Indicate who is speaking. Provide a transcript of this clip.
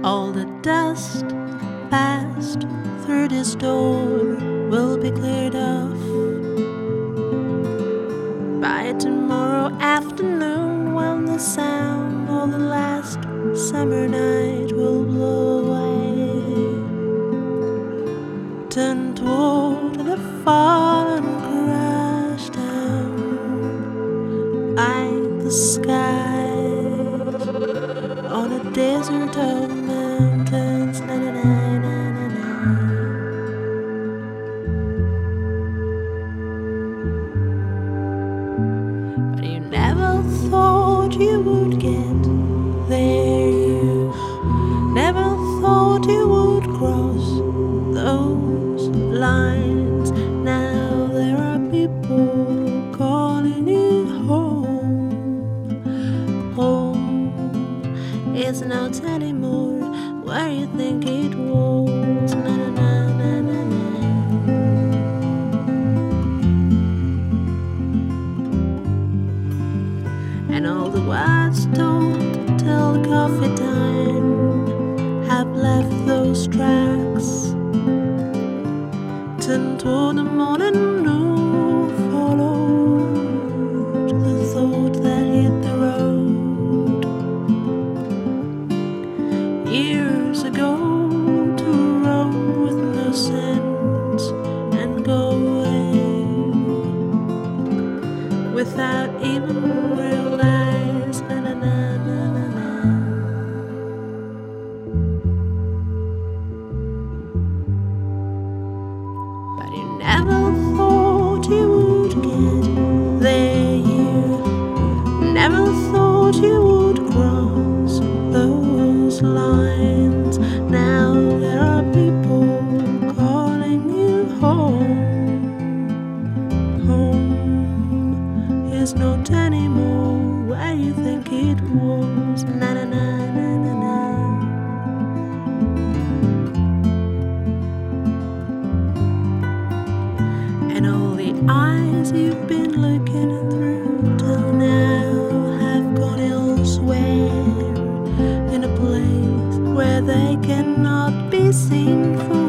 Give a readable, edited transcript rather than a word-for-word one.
Speaker 1: All the dust passed through this door will be cleared off by tomorrow afternoon, when the sound of the last summer night will blow away. Turn toward the fall and crash down like the sky on a desert of mountains. Na, na, na, na, na, na. But you never thought you would get there. You never thought you would cross those lines. Now there are people calling you home. Home is not anymore where you think it was. Na, na, na, na, na, na. And all the words told till coffee time have left those tracks. Turn toward the morning, no, followed the thought that hit the road years ago, to roam with no sense and go away without even realize. Na, na, na, na, na, na. But you never thought you would get there. You never thought you would cross those lines. Now there are people calling you home. Home is not anymore where you think it was. Na, na, na, na, na, na. And all the eyes you've been looking through till now have gone elsewhere, in a place where they cannot be seen from